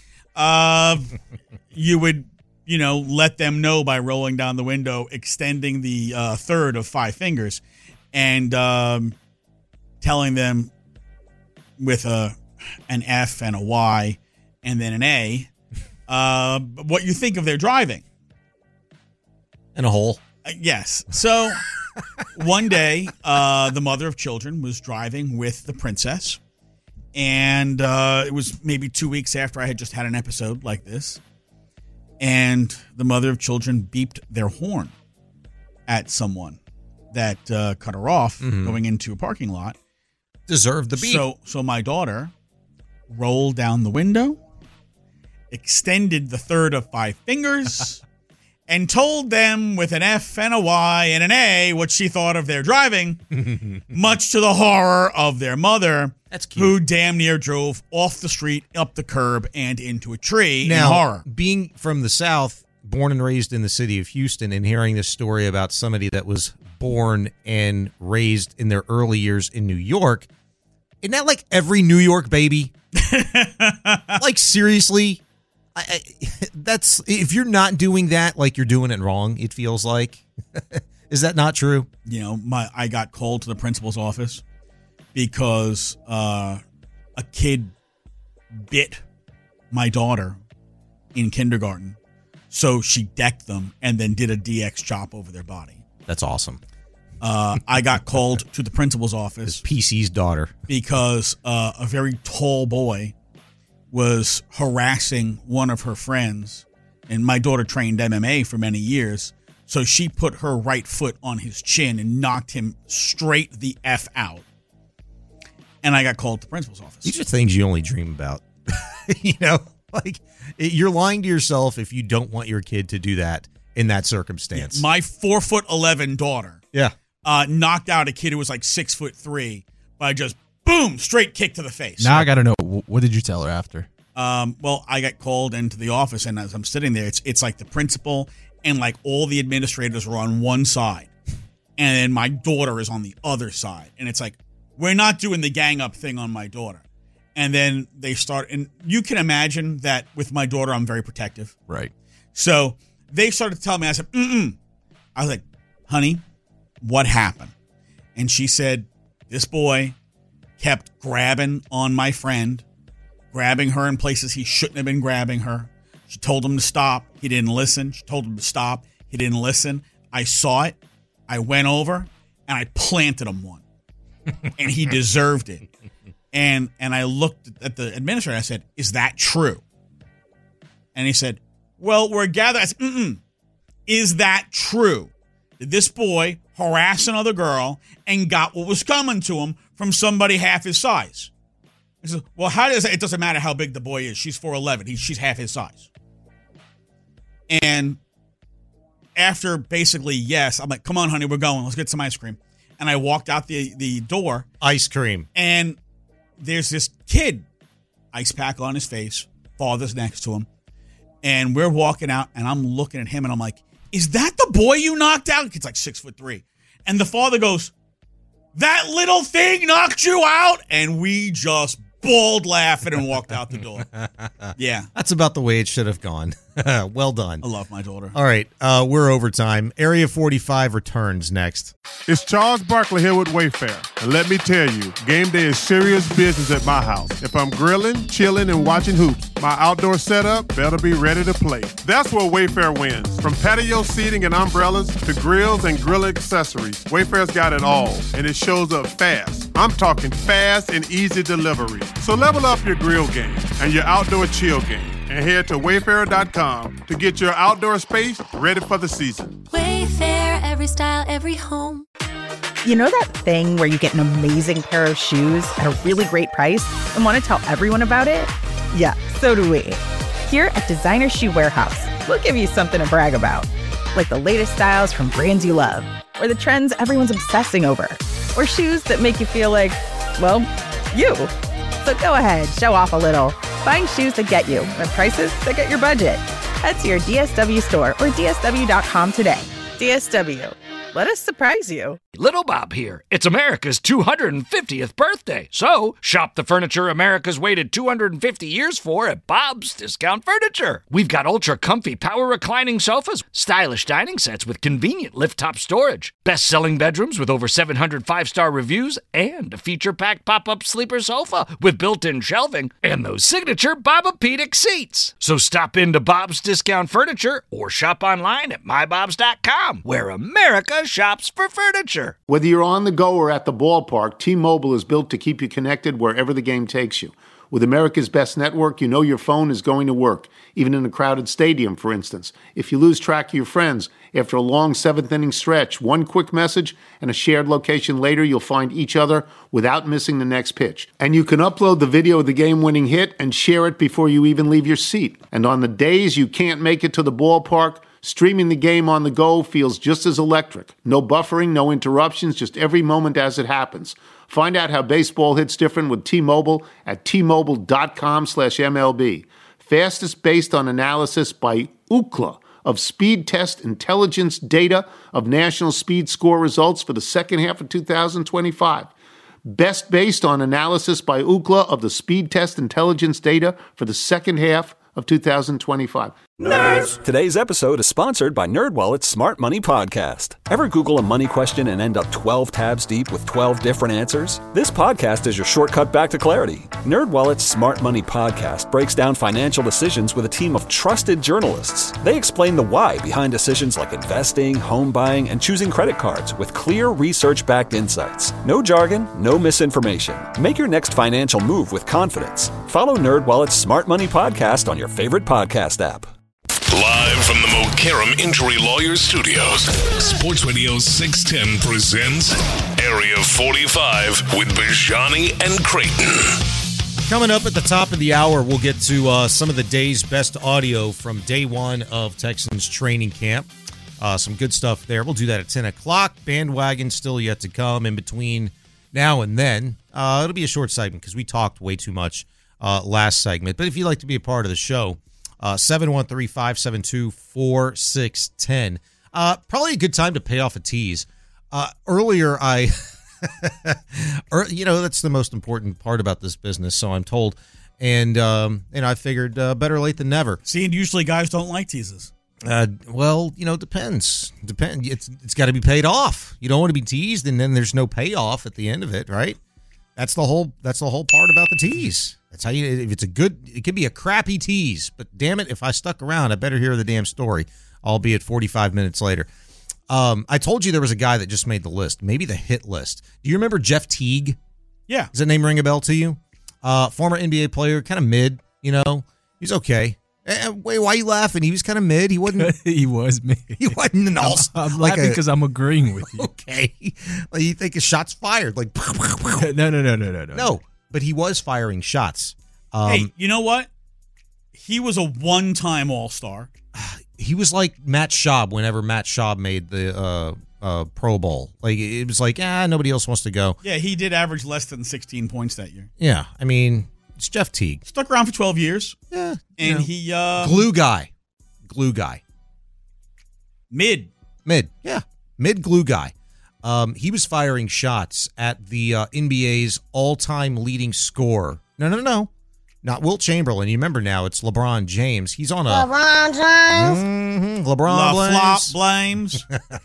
you would, let them know by rolling down the window, extending the third of 5 fingers, and telling them with an F and a Y and then an A. What you think of their driving. In a hole. Yes. So one day, the mother of children was driving with the princess. And it was maybe 2 weeks after I had just had an episode like this. And the mother of children beeped their horn at someone that cut her off going into a parking lot. Deserved the beep. So my daughter rolled down the window, extended the third of 5 fingers, and told them with an F and a Y and an A what she thought of their driving, much to the horror of their mother, that's cute, who damn near drove off the street, up the curb, and into a tree now, in horror. Being from the South, born and raised in the city of Houston, and hearing this story about somebody that was born and raised in their early years in New York, isn't that like every New York baby? Like, seriously? That's if you're not doing that, like you're doing it wrong. It feels like. Is that not true? I got called to the principal's office because a kid bit my daughter in kindergarten. So she decked them and then did a DX chop over their body. That's awesome. I got called to the principal's office. His PC's daughter. Because a very tall boy was harassing one of her friends. And my daughter trained MMA for many years. So she put her right foot on his chin and knocked him straight the F out. And I got called to the principal's office. These are things you only dream about. You're lying to yourself if you don't want your kid to do that in that circumstance. My 4'11" daughter, knocked out a kid who was like 6'3" by just boom, straight kick to the face. Now I got to know, what did you tell her after? Well, I got called into the office, and as I'm sitting there, it's like the principal and like all the administrators are on one side, and then my daughter is on the other side, and it's like we're not doing the gang up thing on my daughter. And then they start, and you can imagine that with my daughter, I'm very protective. Right. So they started telling me, I said, I was like, honey, what happened? And she said, this boy kept grabbing on my friend, grabbing her in places he shouldn't have been grabbing her. She told him to stop. He didn't listen. She told him to stop. He didn't listen. I saw it. I went over and I planted him one. And he deserved it. And I looked at the administrator. I said, is that true? And he said, well, we're gathered. I said, is that true? Did this boy harass another girl and got what was coming to him from somebody half his size? He said, well, it doesn't matter how big the boy is. She's 4'11". She's half his size. And after basically yes, I'm like, come on, honey, we're going. Let's get some ice cream. And I walked out the door. Ice cream. And there's this kid, ice pack on his face, father's next to him. And we're walking out, and I'm looking at him, and I'm like, is that the boy you knocked out? The kid's like 6'3". And the father goes, that little thing knocked you out? And we just bawled laughing and walked out the door. Yeah. That's about the way it should have gone. Well done. I love my daughter. All right. We're overtime. Area 45 returns next. It's Charles Barkley here with Wayfair. And let me tell you, game day is serious business at my house. If I'm grilling, chilling, and watching hoops, my outdoor setup better be ready to play. That's where Wayfair wins. From patio seating and umbrellas to grills and grill accessories, Wayfair's got it all. And it shows up fast. I'm talking fast and easy delivery. So level up your grill game and your outdoor chill game. And head to Wayfair.com to get your outdoor space ready for the season. Wayfair, every style, every home. You know that thing where you get an amazing pair of shoes at a really great price and want to tell everyone about it? Yeah, so do we. Here at Designer Shoe Warehouse, we'll give you something to brag about. Like the latest styles from brands you love, or the trends everyone's obsessing over, or shoes that make you feel like, well, you. So go ahead, show off a little. Find shoes that get you at prices that get your budget. Head to your DSW store or DSW.com today. DSW. Let us surprise you. Little Bob here. It's America's 250th birthday. So, shop the furniture America's waited 250 years for at Bob's Discount Furniture. We've got ultra comfy power reclining sofas, stylish dining sets with convenient lift-top storage, best-selling bedrooms with over 700 five-star reviews, and a feature-packed pop-up sleeper sofa with built-in shelving, and those signature Bobapedic seats. So stop into Bob's Discount Furniture or shop online at mybobs.com, where America shops for furniture. Whether you're on the go or at the ballpark, T-Mobile is built to keep you connected wherever the game takes you. With America's best network, you know your phone is going to work, even in a crowded stadium, for instance. If you lose track of your friends after a long seventh-inning stretch, one quick message and a shared location later, you'll find each other without missing the next pitch. And you can upload the video of the game-winning hit and share it before you even leave your seat. And on the days you can't make it to the ballpark, streaming the game on the go feels just as electric. No buffering, no interruptions, just every moment as it happens. Find out how baseball hits different with T-Mobile at T-Mobile.com/MLB. Fastest based on analysis by Ookla of Speed Test Intelligence data of national speed score results for the second half of 2025. Best based on analysis by Ookla of the Speed Test Intelligence data for the second half of 2025. Nerds! Today's episode is sponsored by NerdWallet's Smart Money Podcast. Ever Google a money question and end up 12 tabs deep with 12 different answers? This podcast is your shortcut back to clarity. NerdWallet's Smart Money Podcast breaks down financial decisions with a team of trusted journalists. They explain the why behind decisions like investing, home buying, and choosing credit cards with clear research-backed insights. No jargon, no misinformation. Make your next financial move with confidence. Follow NerdWallet's Smart Money Podcast on your favorite podcast app. Live from the Mokaram Injury Lawyers Studios, Sports Radio 610 presents Area 45 with Bijani and Creighton. Coming up at the top of the hour, we'll get to some of the day's best audio from day one of Texans training camp. Some good stuff there. We'll do that at 10 o'clock. Bandwagon still yet to come in between now and then. It'll be a short segment because we talked way too much last segment. But if you'd like to be a part of the show, 713-572-4610. Probably a good time to pay off a tease. Earlier, that's the most important part about this business, so I'm told. And I figured better late than never. See, and usually guys don't like teases. Well, depends. It's got to be paid off. You don't want to be teased, and then there's no payoff at the end of it, right? That's the whole part about the tease. That's how if it's it could be a crappy tease, but damn it, if I stuck around, I better hear the damn story, albeit 45 minutes later. I told you there was a guy that just made the list, maybe the hit list. Do you remember Jeff Teague? Yeah. Does that name ring a bell to you? Former NBA player, kind of mid, he's okay. Wait, why are you laughing? He was kind of mid. He wasn't. He was mid. He wasn't an all. I'm laughing because I'm agreeing with you. Okay, like you think his shots fired? Like no. No, but he was firing shots. Hey, you know what? He was a one-time All-Star. He was like Matt Schaub whenever Matt Schaub made the Pro Bowl. Like it was like, nobody else wants to go. Yeah, he did average less than 16 points that year. Yeah, I mean. It's Jeff Teague. Stuck around for 12 years. Yeah. And he... Glue guy. Mid. Yeah. Mid glue guy. He was firing shots at the NBA's all-time leading scorer. No. Not Wilt Chamberlain. You remember now, it's LeBron James. He's on a... LeBron James. LeBron blames.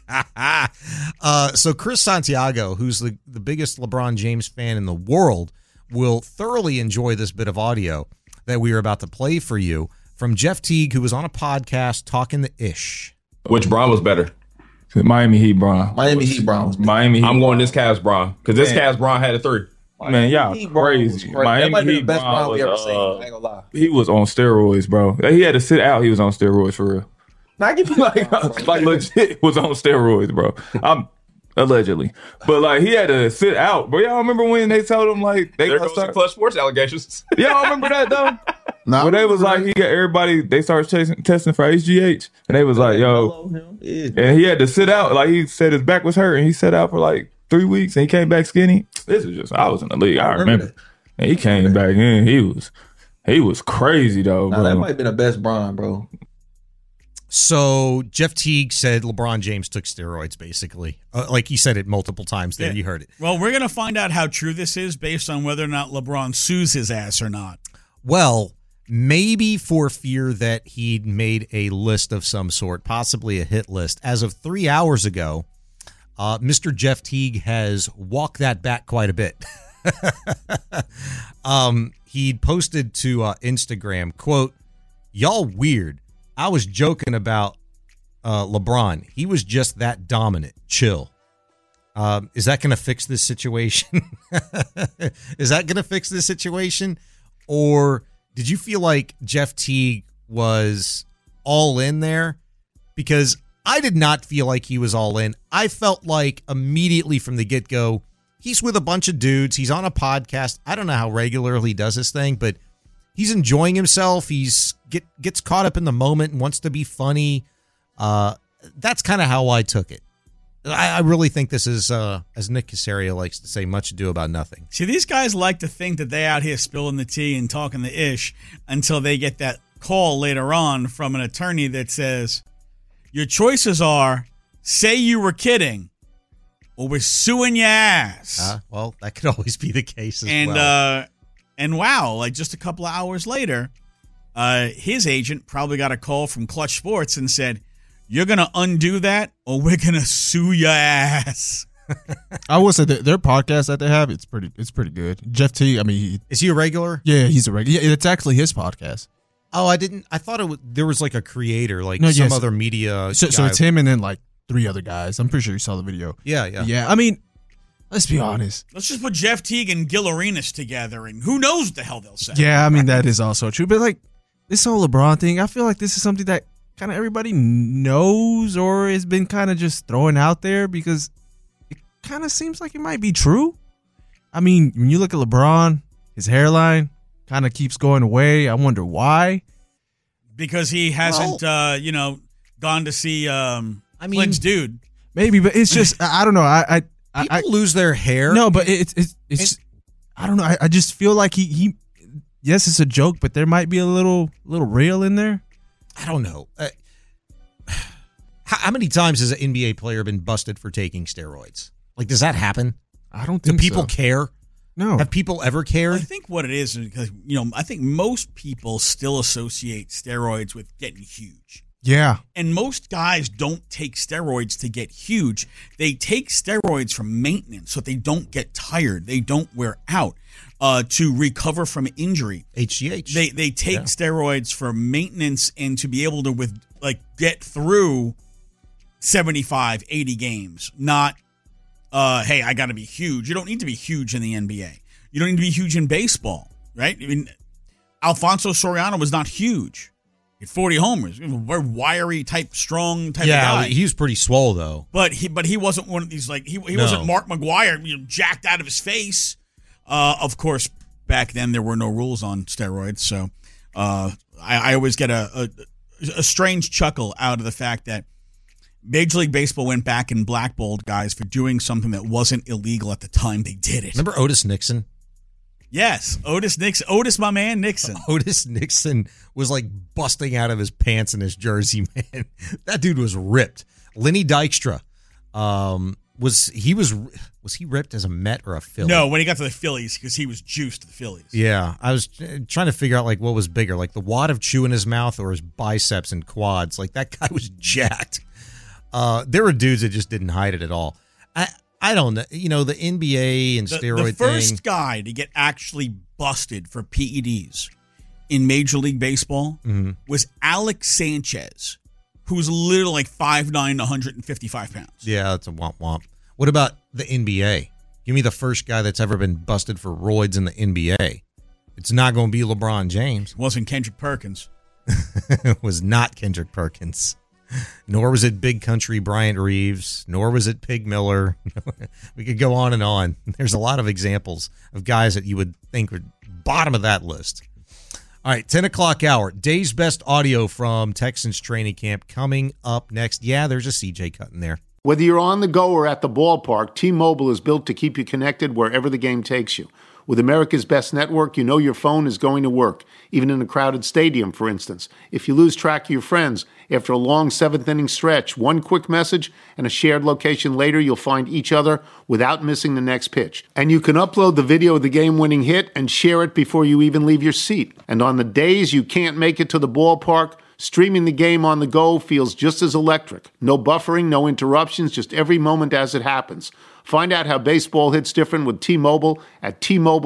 So Chris Santiago, who's the biggest LeBron James fan in the world, will thoroughly enjoy this bit of audio that we are about to play for you from Jeff Teague, who was on a podcast talking the ish. Which Bron was better? Miami Heat Bron. Miami Heat Bron. I'm going this Cavs Bron because this Cavs Bron had a 3. Man, y'all crazy. Miami Heat the best Bron we ever was, seen. I ain't gonna lie. He was on steroids, bro. He had to sit out. He was on steroids for real. Now I give you like legit was on steroids, bro. Allegedly, but like he had to sit out. But y'all remember when they told him like there goes the Clutch Sports allegations? Y'all remember that though? When they was like he got everybody, they started testing for HGH, and they was like, "Yo," and he had to sit out. Like he said his back was hurt, and he sat out for like 3 weeks, and he came back skinny. This is just I was in the league. I remember, and he came back in. He was crazy though. Nah, bro. That might have been the best Bron, bro. So Jeff Teague said LeBron James took steroids, basically. Like he said it multiple times there. Yeah. You heard it. Well, we're going to find out how true this is based on whether or not LeBron sues his ass or not. Well, maybe for fear that he'd made a list of some sort, possibly a hit list. As of 3 hours ago, Mr. Jeff Teague has walked that back quite a bit. He'd posted to Instagram, quote, "Y'all weird. I was joking about LeBron. He was just that dominant. Chill." Is that going to fix this situation? Is that going to fix this situation? Or did you feel like Jeff Teague was all in there? Because I did not feel like he was all in. I felt like immediately from the get-go, he's with a bunch of dudes. He's on a podcast. I don't know how regularly he does this thing, but he's enjoying himself. He's gets caught up in the moment and wants to be funny. That's kind of how I took it. I really think this is, as Nick Caserio likes to say, much ado about nothing. See, these guys like to think that they out here spilling the tea and talking the ish until they get that call later on from an attorney that says, your choices are, say you were kidding, or we're suing your ass. Well, that could always be the case as well. And wow, like just a couple of hours later, his agent probably got a call from Clutch Sports and said, "You're going to undo that or we're going to sue your ass." I will say that their podcast that they have, it's pretty good. Jeff T, I mean, is he a regular? Yeah, he's a regular. Yeah, it's actually his podcast. Oh, I thought there was like a creator, like other media. So it's him and then like 3 other guys. I'm pretty sure you saw the video. Yeah. I mean, let's be honest. Let's just put Jeff Teague and Gil Arenas together, and who knows what the hell they'll say. Yeah, I mean, that is also true. But like this whole LeBron thing, I feel like this is something that kind of everybody knows or has been kind of just throwing out there because it kind of seems like it might be true. I mean, when you look at LeBron, his hairline kind of keeps going away. I wonder why. Because he hasn't, gone to see Clint's dude. Maybe, but it's just I don't know. People lose their hair. No, but it's I don't know. I just feel like he yes, it's a joke, but there might be a little real in there. I don't know. How many times has an NBA player been busted for taking steroids? Like, does that happen? I don't think Do people so. care? No. Have people ever cared? I think what it is because, I think most people still associate steroids with getting huge. Yeah. And most guys don't take steroids to get huge. They take steroids for maintenance so they don't get tired. They don't wear out to recover from injury. HGH. They take steroids for maintenance and to be able to get through 75, 80 games. Not, hey, I got to be huge. You don't need to be huge in the NBA. You don't need to be huge in baseball, right? I mean, Alfonso Soriano was not huge. He had 40 homers. Very wiry strong type of guy. Yeah, he was pretty swole though. But he wasn't one of these he wasn't Mark McGwire, jacked out of his face. Of course, back then there were no rules on steroids, so I always get a strange chuckle out of the fact that Major League Baseball went back and blackballed guys for doing something that wasn't illegal at the time they did it. Remember Otis Nixon? Yes, Otis Nixon. Otis, my man, Nixon. Otis Nixon was like busting out of his pants in his jersey, man. That dude was ripped. Lenny Dykstra, was he ripped as a Met or a Philly? No, when he got to the Phillies, because he was juiced to the Phillies. Yeah, I was trying to figure out what was bigger, like the wad of chew in his mouth or his biceps and quads. Like that guy was jacked. There were dudes that just didn't hide it at all. I don't know. The NBA and steroid the first guy to get actually busted for PEDs in Major League Baseball was Alex Sanchez, who was literally 5'9", 155 pounds. Yeah, that's a womp womp. What about the NBA? Give me the first guy that's ever been busted for roids in the NBA. It's not going to be LeBron James. It wasn't Kendrick Perkins. It was not Kendrick Perkins. Nor was it Big Country Bryant Reeves, nor was it Pig Miller. We could go on and on. There's a lot of examples of guys that you would think would bottom of that list. All right, 10 o'clock hour. Day's best audio from Texans training camp coming up next. Yeah, there's a CJ cut in there. Whether you're on the go or at the ballpark, T-Mobile is built to keep you connected wherever the game takes you. With America's best network, you know your phone is going to work, even in a crowded stadium, for instance. If you lose track of your friends, after a long seventh-inning stretch, one quick message and a shared location later, you'll find each other without missing the next pitch. And you can upload the video of the game-winning hit and share it before you even leave your seat. And on the days you can't make it to the ballpark, streaming the game on the go feels just as electric. No buffering, no interruptions, just every moment as it happens. Find out how baseball hits different with T-Mobile at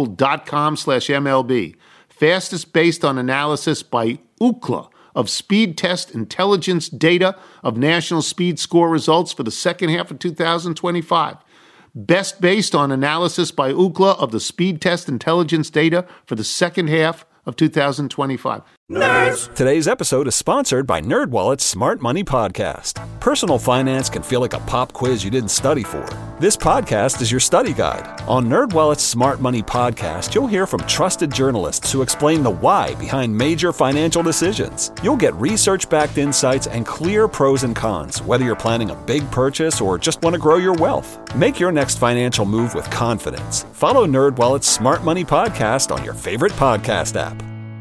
T-Mobile.com/MLB. Fastest based on analysis by Ookla of Speed Test Intelligence data of national speed score results for the second half of 2025. Best based on analysis by Ookla of the Speed Test Intelligence data for the second half of 2025. Nerds! Today's episode is sponsored by NerdWallet's Smart Money Podcast. Personal finance can feel like a pop quiz you didn't study for. This podcast is your study guide. On NerdWallet's Smart Money Podcast, you'll hear from trusted journalists who explain the why behind major financial decisions. You'll get research-backed insights and clear pros and cons, whether you're planning a big purchase or just want to grow your wealth. Make your next financial move with confidence. Follow NerdWallet's Smart Money Podcast on your favorite podcast app.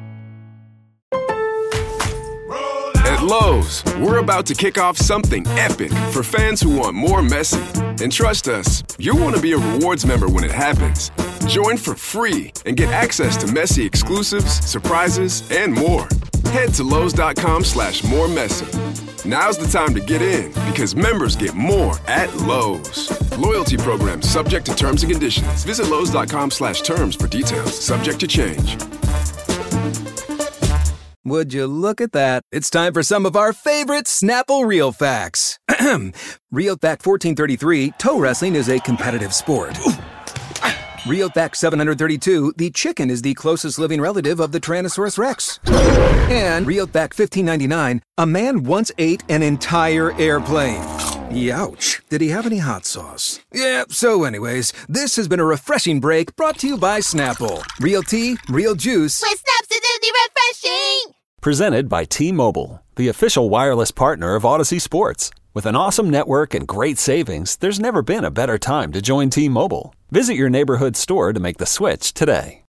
At Lowe's, we're about to kick off something epic for fans who want more Messi. And trust us, you'll want to be a rewards member when it happens. Join for free and get access to Messi exclusives, surprises, and more. head to Lowe's.com/more messy. Now's the time to get in because members get more at Lowe's. Loyalty program subject to terms and conditions. Visit Lowe's.com/terms for details. Subject to change. Would you look at that? It's time for some of our favorite Snapple Real Facts. Real Fact 1433, toe wrestling is a competitive sport. Real Fact 732, the chicken is the closest living relative of the Tyrannosaurus Rex. And Real Fact 1599, a man once ate an entire airplane. Youch. Did he have any hot sauce? Yeah, so anyways, this has been a refreshing break brought to you by Snapple. Real tea, real juice. With Snapsidity refreshing! Presented by T-Mobile, the official wireless partner of Odyssey Sports. With an awesome network and great savings, there's never been a better time to join T-Mobile. Visit your neighborhood store to make the switch today.